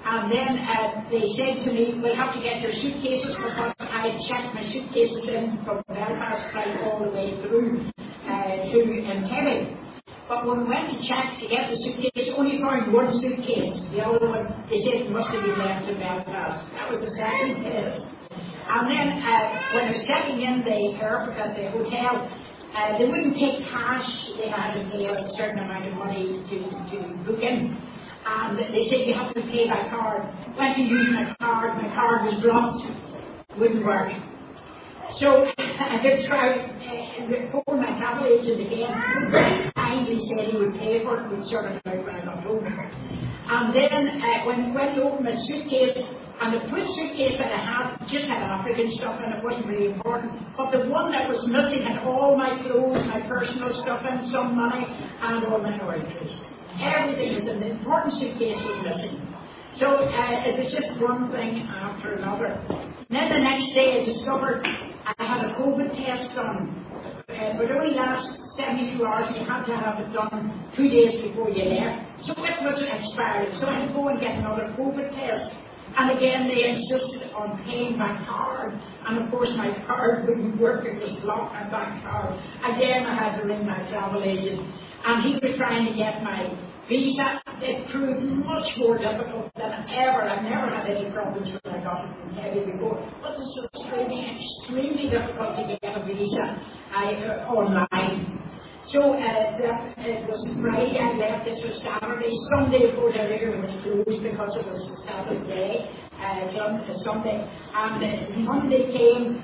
And then they said to me, we'll have to get your suitcases because I had checked my suitcases in from Belfast right all the way through to Kerry. But when we went to check to get the suitcase, only found one suitcase. The other one, they said it must have been left in Belfast. That was the second case. And then when I was checking in the airport at the hotel, they wouldn't take cash. They had to pay a certain amount of money to book in. And they said you have to pay by card. Went to use my card was blocked. Wouldn't work. So I did try and phone my travel agent again. Very kindly said he would pay for it, would sort it out when I got home. And then when I went to open my suitcase, and the first suitcase that I had just had African stuff and it wasn't really important. But the one that was missing had all my clothes, my personal stuff and some money, and all my toiletries. Everything was in the important suitcase was missing. So it was just one thing after another. Then the next day I discovered I had a COVID test done. It would only last 72 hours and you had to have it done 2 days before you left. So it was expired. So I had to go and get another COVID test. And again they insisted on paying by card. And of course my card wouldn't work, it was blocked my bank card. Again I had to ring my travel agent. And he was trying to get my visa. It proved much more difficult than ever. I've never had any problems when I got it from Kerry before. But this was extremely difficult to get a visa online. So it was Friday I left, this was Saturday. Sunday, of course, everything was closed because it was the Sabbath day, Sunday. And Monday came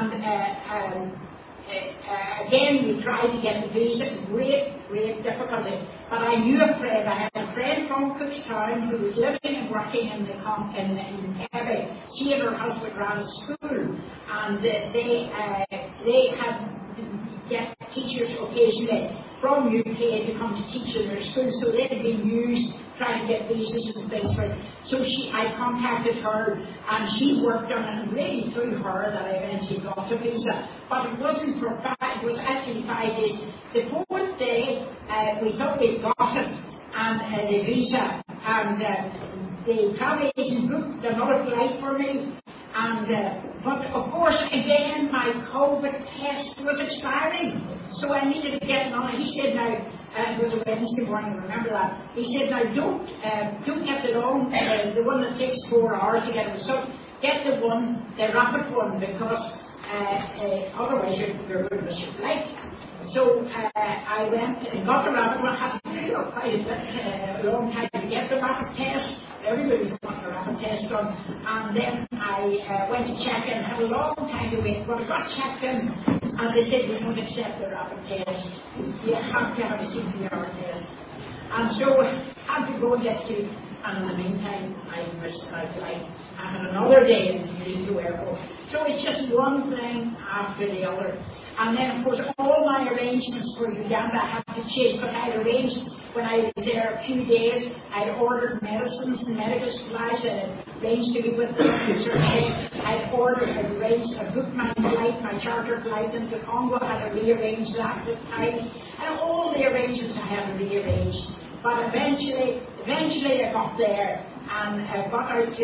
and again, we tried to get the visa, great difficulty. But I knew a friend. I had a friend from Cookstown who was living and working in Kerry. She and her husband ran a school, and they had get teachers occasionally from UK to come to teach in their school, so they had been used trying to get visas and things for it. So I contacted her and she worked on it, and really through her that I eventually got a visa. But it wasn't for 5, it was actually 5 days. The 4th day we thought we'd got it, and the visa, and the travel agent booked another flight for me. And but of course, again, my COVID test was expiring, so I needed to get another. He said, "Now it was a Wednesday morning. Remember that?" He said, "Now don't get the long, the one that takes 4 hours to get it. So get the rapid one, because otherwise you're going to miss your flight." So I went and got the rapid one. I had to do quite a long time to get the rapid test. Everybody got the rapid test done. And then I went to check in. Had a long time to wait. But I got checked in, and they said, "We don't accept the rapid test. You have to have a CPR test." And so I had to go and get to. And in the meantime, I missed my flight. I had another day in Heathrow Airport. So it's just one thing after the other. And then, of course, all my arrangements for Uganda had to change. But I had arranged, when I was there a few days, I had ordered medicines and medical supplies. I had arranged to be with them in certain days. I booked my flight, my charter flight into Congo. I had to rearrange that with time. And all the arrangements I had to rearrange. But eventually I got there and got out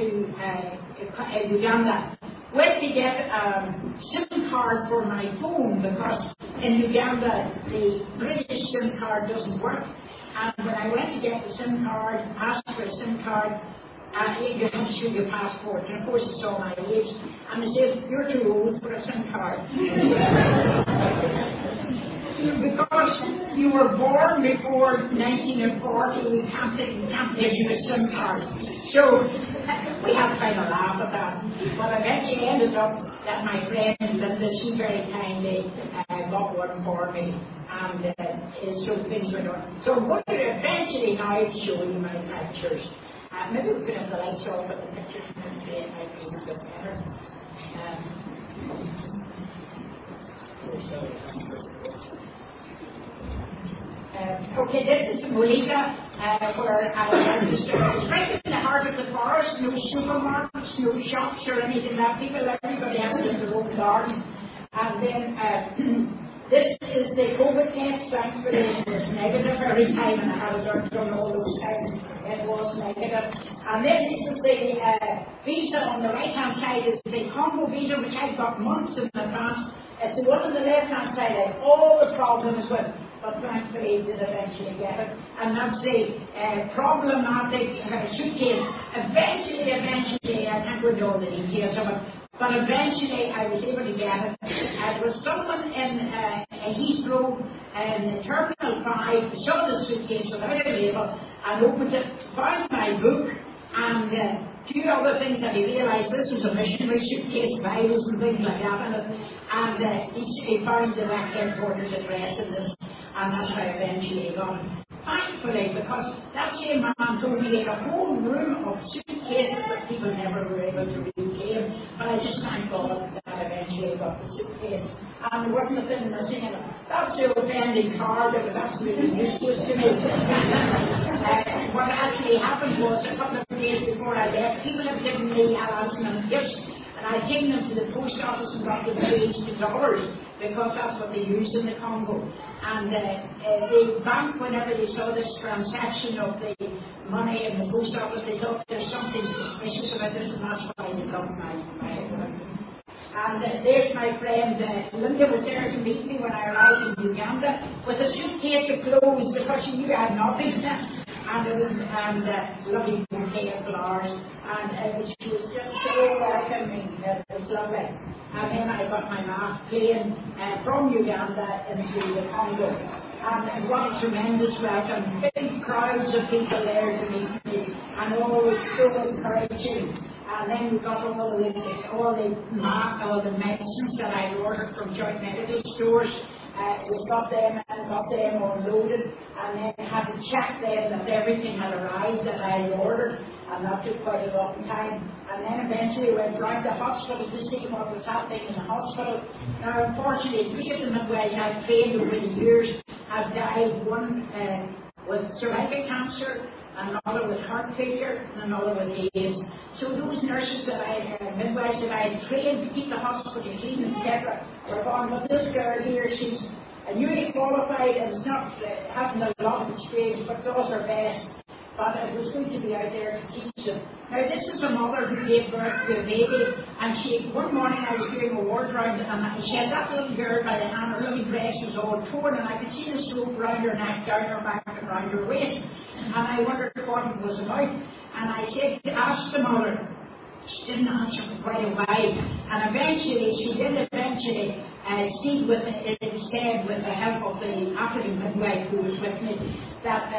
to Uganda. Went to get a SIM card for my phone, because in Uganda the British SIM card doesn't work. And when I went to get the SIM card, asked for a SIM card, you have to show your passport. And of course it's all my age. And they said, "You're too old for a SIM card." Because you were born before 1940, we can't give you a SIM card. So we had to kind of laugh at that. But eventually ended up that my friend Linda, she very kindly got one for me. And so things went on. So I'm going to eventually now show you my pictures. Maybe we could have the lights off, but the pictures might be a bit better. Okay, this is Malika, where I was right in the heart of the forest, no supermarkets, no shops or anything like that. Everybody has their own garden. And then this is the COVID test. Thankfully, it was negative every time, and I had it done all those times. It was negative. ticket. And then this is the visa on the right-hand side is the Congo visa, which I got months in advance. It's the one on the left-hand side. I had all the problems with, but thankfully did eventually get it. And that's the problematic suitcase. Eventually, I can't go into all the details of it, but eventually I was able to get it. It was someone in Heathrow in Terminal 5 saw the suitcase without a label and opened it, found my book, and a few other things that he realised this was a missionary suitcase, Bibles and things like that in it. And he found the headquarters address in this, and that's how eventually he got it. Thankfully, because that same man told me he had a whole room of suitcases that people never were able to reclaim. But I just thank God that I eventually got the suitcase. And there wasn't a thing missing in it. That's the offending card that was absolutely useless to me. What actually happened was a couple of days before I left, people had given me Alazman gifts. And I taken them to the post office and got them changed to dollars, because that's what they use in the Congo. And the bank, whenever they saw this transaction of the money in the post office, they thought there's something suspicious about this, and that's why they got my And there's my friend Linda was there to meet me when I arrived in Uganda with a suitcase of clothes, because she knew I had nothing. And it was lovely bouquet of flowers, and she was just so welcoming. It was lovely. And then I got my last plane from Uganda into the Congo. And what a tremendous welcome. Big crowds of people there to meet me, and always so encouraging. And then we got all the medicines that I ordered from joint medical stores. We got them unloaded, and then had to check them that everything had arrived that I had ordered, and that took quite a long time. And then eventually went round the hospital to see what was happening in the hospital. Now, unfortunately, 3 of the midwives I've trained over the years have died, one with cervical cancer, another with heart failure, and another with AIDS. So those nurses midwives that I had trained to keep the hospital clean, etc., were gone. But this girl here, she's newly qualified and hasn't a lot of experience, but does her best. But it was good to be out there to teach them. Now, this is a mother who gave birth to a baby, and one morning I was doing a ward round, and she had that little girl by the hand. Her little dress was all torn, and I could see the slope round her neck, down her back, and round her waist. And I wondered what it was about. And I asked the mother. She didn't answer for quite a while. And eventually, she did see with the help of the African midwife who was with me, that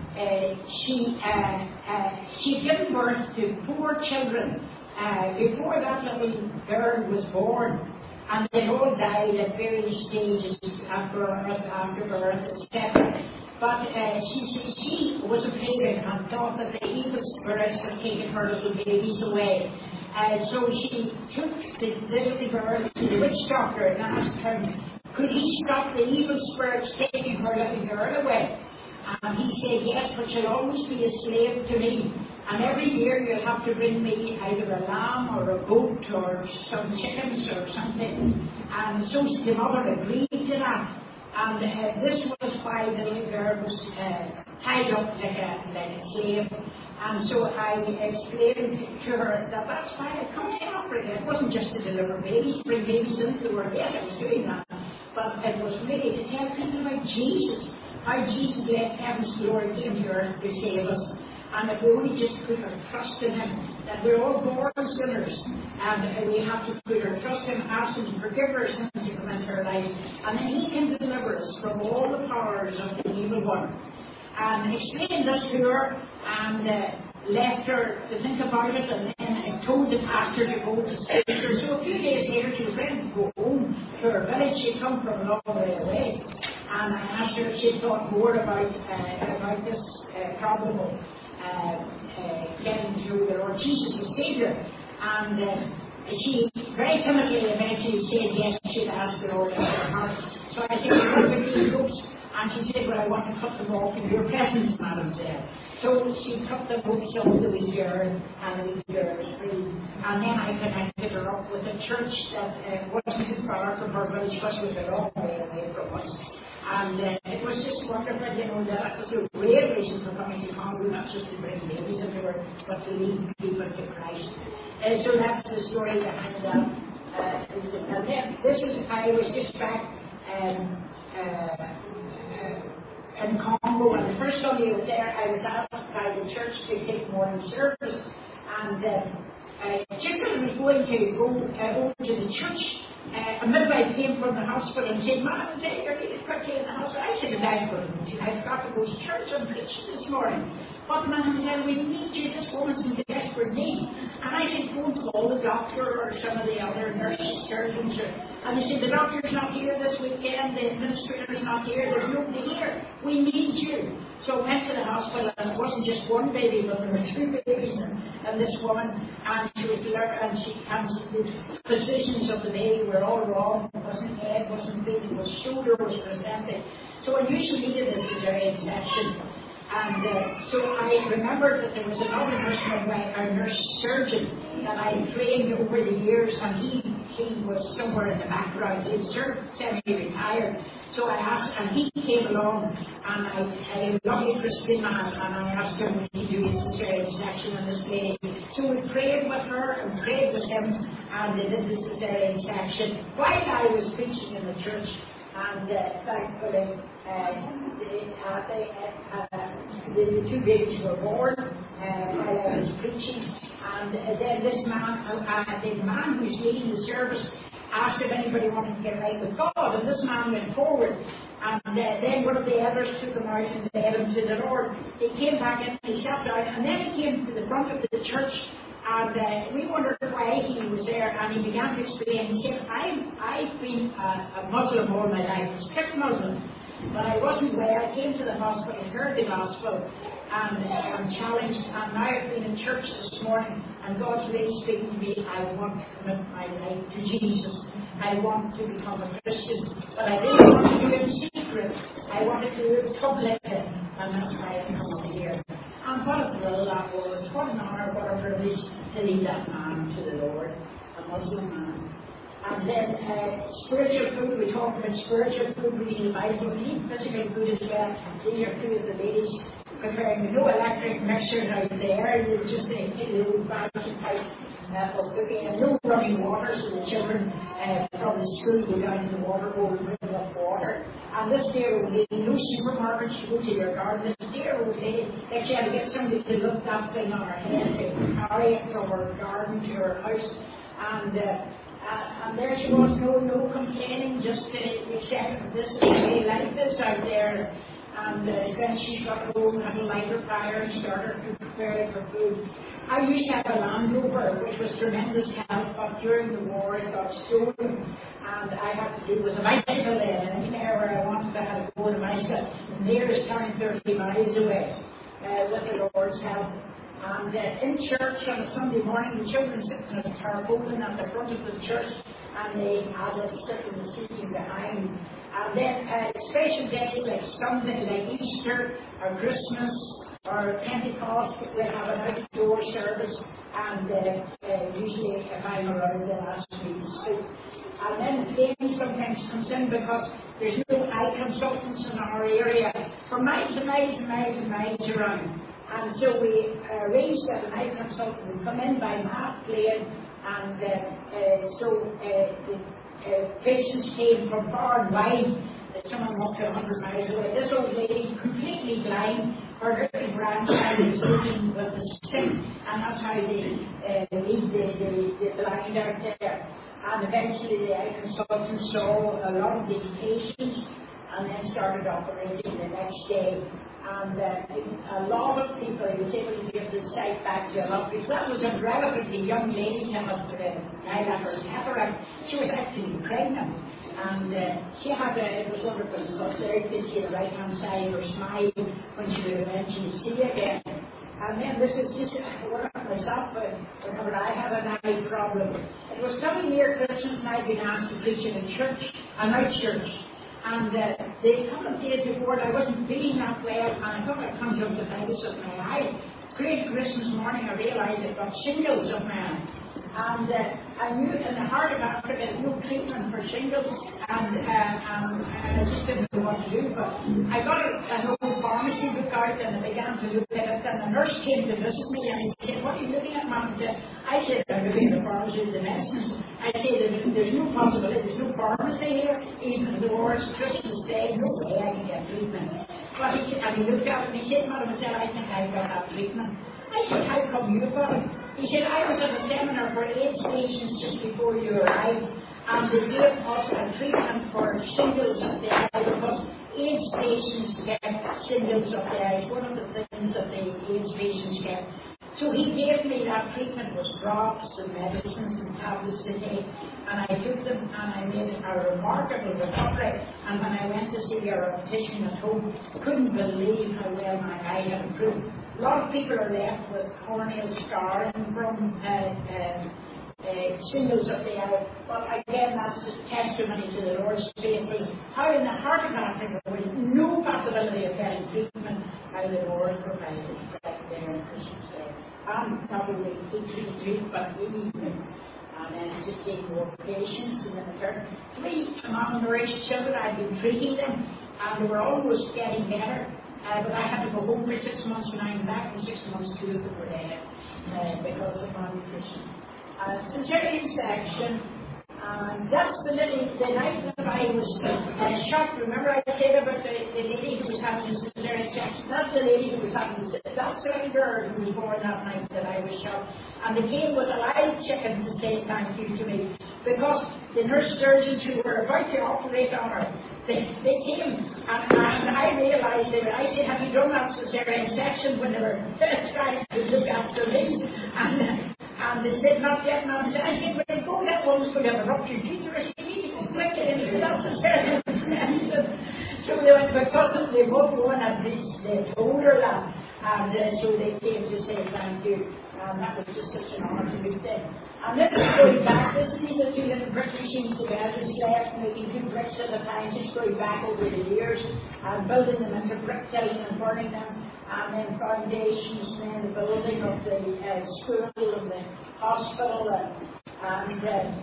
she'd given birth to 4 children before that little girl was born. And they all died at various stages after birth, etc. But she was afraid and thought that the evil spirits had taken her little babies away. So she took the little girl to the witch doctor and asked him, could he stop the evil spirits taking her little girl away? And he said, yes, but she'll always be a slave to me. And every year you'll have to bring me either a lamb or a goat or some chickens or something. And so the mother agreed to that. And this was why the little girl was tied up like a slave. And so I explained to her that that's why I come to Africa. It wasn't just to deliver babies, bring babies into the world. Yes, I was doing that. But it was really to tell people about Jesus. How Jesus left heaven's glory came to earth to save us. And if we only just put our trust in Him, that we're all born sinners, and we have to put our trust in Him, ask Him to forgive our sins and come into our life, and then He can deliver us from all the powers of the evil one. And explained this to her, and left her to think about it, and then I told the pastor to go to Scripture. So a few days later, she was ready to go home to her village. She'd come from a long way away. And I asked her if she'd thought more about this probable getting to the Lord Jesus as Saviour. And she very timidly eventually said yes, she'd asked the Lord into her heart. So I said, what about these ropes? And she said, well, I want to cut them off in your presence, Madam said. So she cut the ropes off the wee girl, and the wee girl was free. And then I connected her up with a church that wasn't too far from her village, because it was a long way away from us. And it was just wonderful, that was a great reason for coming to Congo. not just to bring babies into the world, but to lead people to Christ. So that's the story behind that. And then I was just back in Congo, and the first Sunday I was there, I was asked by the church to take morning service, and just as I was going to go over to the church, a midwife came from the hospital and said, "Ma'am, you're needed quickly in the hospital." I said, "I've got to go to church and preach this morning." But ma'am said, "We need you, this woman's in desperate need." And I said, "Go and call the doctor or some of the other nurses, surgeons." And they said, "The doctor's not here this weekend, the administrator's not here, there's nobody here. We need you." So I went to the hospital, and it wasn't just one baby, but there were two babies and this woman, and she was there, and the positions of the baby were all wrong. It wasn't head, wasn't feet, it was shoulder, was presented. So I usually needed a cesarean section. And so I remembered that there was another nurse surgeon that I had trained over the years, and he was somewhere in the background. He had served semi-retired. So I asked, and he came along, and I lovely Christina, and I asked him would he do his cesarean section on this lady. So we prayed with her and prayed with him, and they did the cesarean section while I was preaching in the church. And thankfully, the two babies were born while I was preaching. And then this man, the man who's leading the service, asked if anybody wanted to get right with God. And this man went forward. And then one of the elders took him out and led him to the Lord. He came back in, he sat down, and then he came to the front of the church. And we wondered why he was there, and he began to explain. He said, I've been a Muslim all my life, a strict Muslim, but I wasn't well. I came to the hospital, heard the gospel, and I'm challenged, and now I've been in church this morning, and God's really speaking to me. I want to commit my life to Jesus. I want to become a Christian, but I didn't want to do it in secret. I wanted to do it publicly, and that's why I come up here. And what a thrill that was, what an honour, what a privilege to lead that man to the Lord, a Muslim man. And then spiritual food, we talked about spiritual food, reading the Bible, we need physical food as well. These are two of the ladies preparing no electric mixers out there, it's just the old-fashioned type of cooking, and no running water, so the children from the school go down to the water hole and bring up water. And this dear old lady, no supermarket, she go to your garden, this dear old lady, that she had to get somebody to lift that thing on her head, to carry it from her garden to her house, and there she was, no complaining, just accepting this is the way life is out there. And then she got home, had a lighter fire, and started to prepare for food. I used to have a Land Rover, which was tremendous help, but during the war it got stolen, and I had to do with a bicycle then, and anywhere where I wanted I had to go with a bicycle. The nearest town 30 miles away, with the Lord's help. And in church on a Sunday morning, the children sitting at a tarpaulin at the front of the church, and the adults sitting in the seating behind. And then special days like Sunday, like Easter or Christmas or Pentecost, we have an outdoor service, and usually if I'm around, they'll ask me to speak. And then the family sometimes comes in because there's no eye consultants in our area for miles and miles and miles and miles around. And so we arranged that an eye consultant would come in by Matt Glen, and the patients came from far and wide. Someone walked 100 miles away. This old lady, completely blind, her little grandchild was looking with the stick, and that's how they lead the blind out there. And eventually the eye consultant saw a lot of these patients, and then started operating the next day. And a lot of people, he was able to give the sight back to a lot of people. That was a relatively young lady, cataract. She was actually pregnant. And she had it was wonderful because there you could see the right hand side or smile when she would eventually see again. And then this is just myself, whenever I have an eye problem. It was coming near Christmas, and I'd been asked to preach in a church, a night church. And the couple of days before, I wasn't feeling that well, and I thought I'd conjunctivitis of my eye. Great Christmas morning, I realised I'd got shingles of my eye. And I knew in the heart of Africa there's no treatment for shingles, and I just didn't know what to do. But I got an old pharmacy book out, and I began to look at it, and nurse came to visit me and he said, what are you looking at, Mum? I said, I'm looking at the pharmacy, the medicines. I said, there's no possibility, there's no pharmacy here, even though it's Christmas Day, no way I can get treatment. But he looked at it and he said, Mademoiselle, I think I've got that treatment. I said, how come you got it? He said, I was at a seminar for AIDS patients just before you arrived, and they gave us a treatment for shingles of the eye, because AIDS patients get shingles of the eyes, one of the things that the AIDS patients get. So he gave me that treatment with drops and medicines and tablets a day, and I took them and I made a remarkable recovery. And when I went to see our optician at home, couldn't believe how well my eye had improved. A lot of people are left with corneal scarring from shingles of the eye. But again, that's just testimony to the Lord's faithfulness. How in the heart of Africa, there was no possibility of getting treatment, how the Lord provided right there on Christmas Day. And probably he but even. And then it's just seeing more patients. And then the third, 3 malnourished children, I've been treating them, and they were almost getting better. But I had to go home for 6 months. When I'm back in 6 months, 2 of them were dead because of malnutrition. Cesarean section, that's the night that I was shocked. Remember I said about the lady who was having a cesarean section? That's the lady who was having that's the little girl who was born that night that I was shocked. And they came with a live chicken to say thank you to me, because the nurse surgeons who were about to operate on her, they came, and I realised that I said, have you done that cesarean section, when they were trying to look after me? And they said, not yet, ma'am. I said, well, go that one's going to have a ruptured uterus. You need to go quick and that's cesarean section. So they went, because they both one had reached, they told her that. And so they came to say thank you. And that was just such an honour to meet them. And then going back, these are 2 little brick machines together, left, making 2 bricks at a time, just going back over the years, and building them into brick kiln and burning them, and then foundations, and then the building of the school and the hospital, and then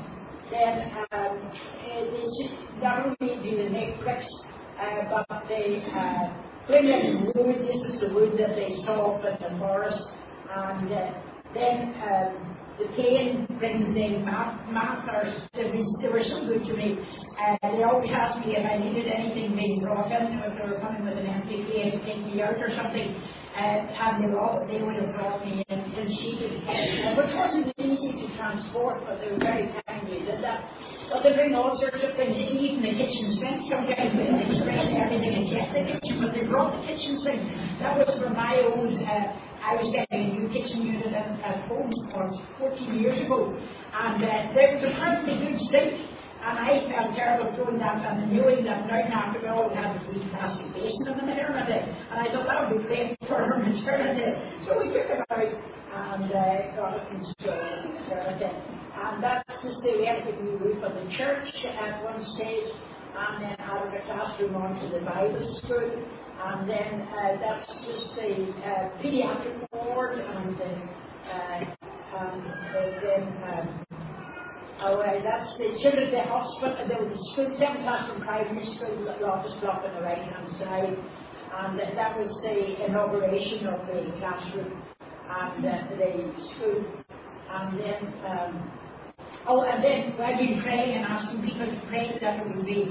they not only do they make bricks, but they bring in wood. This is the wood that they saw up in the forest. And then the cane brings in masters. They were so good to me. They always asked me if I needed anything being brought in, if they were coming with an empty cane to take me out or something. And they would have brought me in sheeted, which wasn't easy to transport, but they were very kindly did that. But they bring all sorts of things, even the kitchen sink. Sometimes they express everything and check the kitchen, but they brought the kitchen sink. That was for my own. I was getting a new kitchen unit at home 14 years ago, and there was a perfectly good sink. And I felt terrible throwing that and knowing that now after we all had a wee plastic basin in the maternity. And I thought that would be great for her maternity. So we took it out and got it installed in the maternity. And that's just the end of the roof of the church at one stage. And then out of the classroom onto the Bible school. And then that's just the pediatric ward. And then that's the children at the hospital, the school, 7th class from primary school, the office block on the right hand side. And that was the inauguration of the classroom and the school. And then, and then I've been praying and asking people to pray that it would be,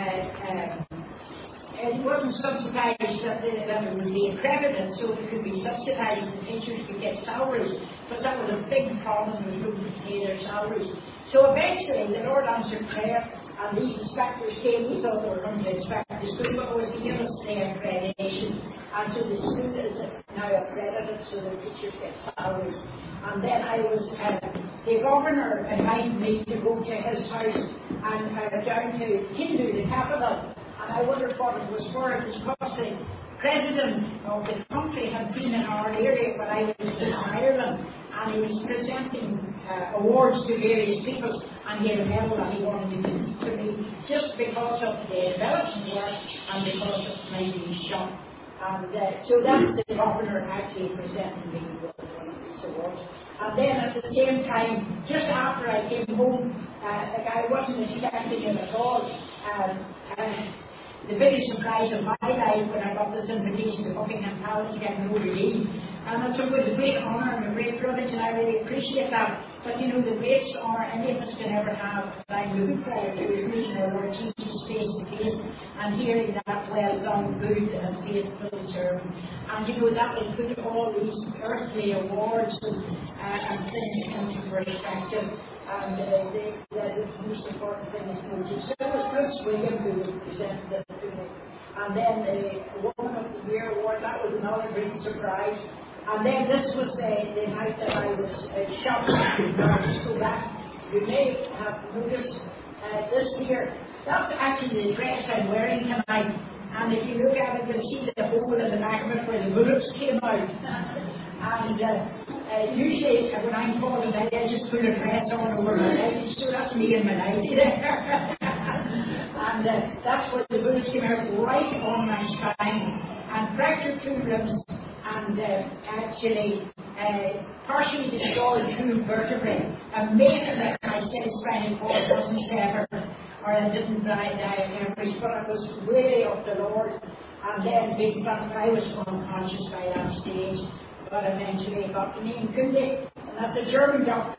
it wasn't subsidised, that it would be accredited, so it could be subsidised and teachers could get salaries, because that was a big problem with looking to pay their salaries. So eventually the Lord answered prayer, and these inspectors came. We thought they were going to inspect the school, but it was to give us the accreditation. And so the school is now accredited, so the teachers get salaries. And then the governor invited me to go to his house and down to Hindu, the capital. And I wondered what it was for. It was because the president of the country had been in our area when I was in Ireland, and he was presenting awards to various people, and he had a medal that he wanted to give to me just because of the development work and because of my being shot. And so that's the governor actually presenting me with one of these awards. And then at the same time, just after I came home, I wasn't expecting it at all. The biggest surprise of my life when I got this invitation to Buckingham Palace to get an OBE, And it was a great honour and a great privilege, and I really appreciate that. But you know, the greatest honour any of us can ever have, that I'm looking forward to, is meeting our Lord Jesus face to face and hearing that well done, good and faithful servant. And you know, that will put all these earthly awards and things into perspective. And the most important thing is notice. So it was Prince William who presented it to me. And then the Woman of the Year award, that was another great surprise. And then this was the night that I was shocked. Just go back. You may have noticed this here. That's actually the dress I'm wearing tonight. And if you look at it, you'll see the hole in the back of it where the bullets came out. And usually when I'm falling out, I just put a dress on over my night. So that's me and my nightie there. And that's where the bullets came out, right on my spine. And fractured 2 ribs. And actually partially destroyed 2 vertebrae. Amazing that I said spinal cord wasn't severed, or I didn't die of hemorrhage, but I was really up the Lord. And then big fat, I was unconscious by that stage, but eventually it got to me in Kunde, and that's a German doctor.